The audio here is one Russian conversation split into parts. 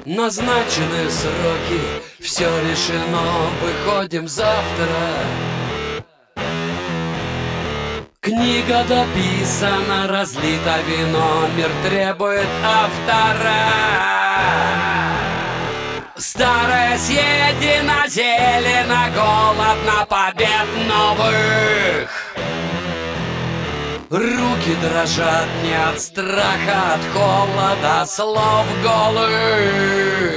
Назначены сроки, все решено, выходим завтра. Книга дописана, разлито вино, мир требует автора. Старое съедено, зелено, голодно побед новых. Руки дрожат не от страха, от холода, слов голых.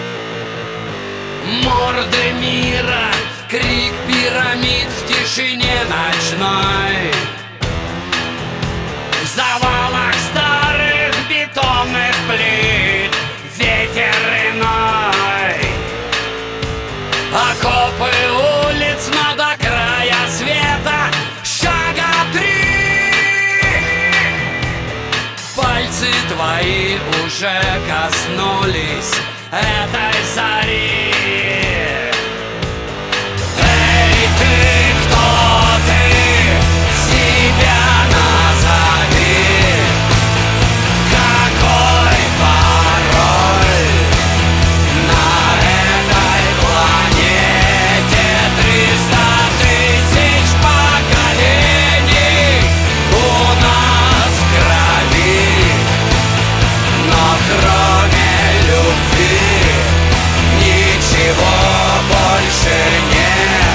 Морды мира, крик пирамид в тишине ночной. В завалах старых бетонных плит ветер иной. Окопы улиц, но до края света шага 3. Пальцы твои уже коснулись этой зари. Эй, ты, кто ты? Себя назови. Какой пароль на этой планете? 300 тысяч поколений у нас в крови. Но кроме любви ничего больше нет.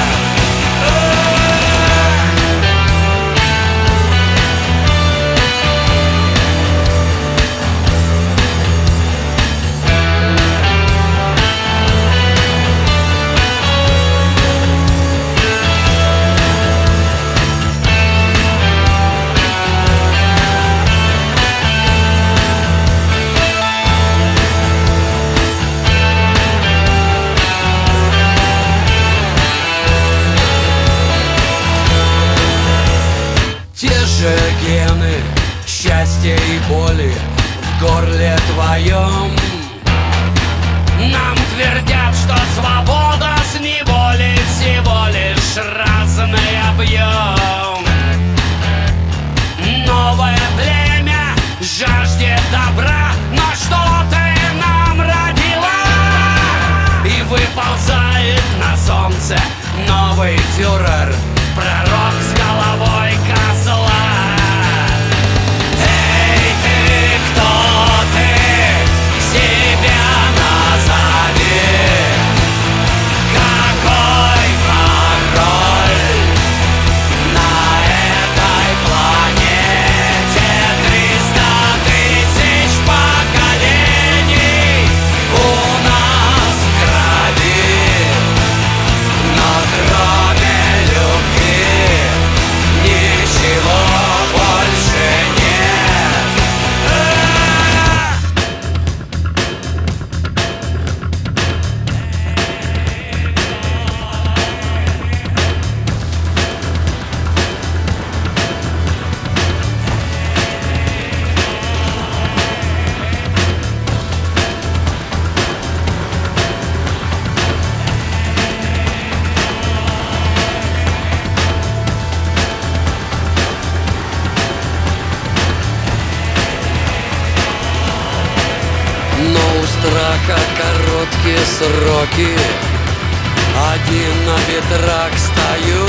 Те же гены счастья и боли в горле твоем. Нам твердят, что свобода с неволи всего лишь разный объем. Новое племя жаждет добра, но что ты нам родила? И выползает на солнце новый фюрер, пророк с головой козла. Эй, ты, кто ты? Себя назови. Какой пароль на этой планете? 300 тысяч поколений у нас в крови. Но кроме любви ничего больше нет. Но у страха короткие сроки. Один на ветрах стою.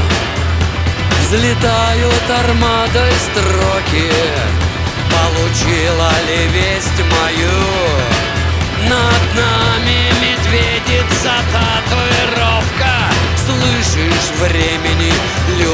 Взлетают армадой строки. Получила ли весть мою? Над нами медведица татуировка. Слышишь, времени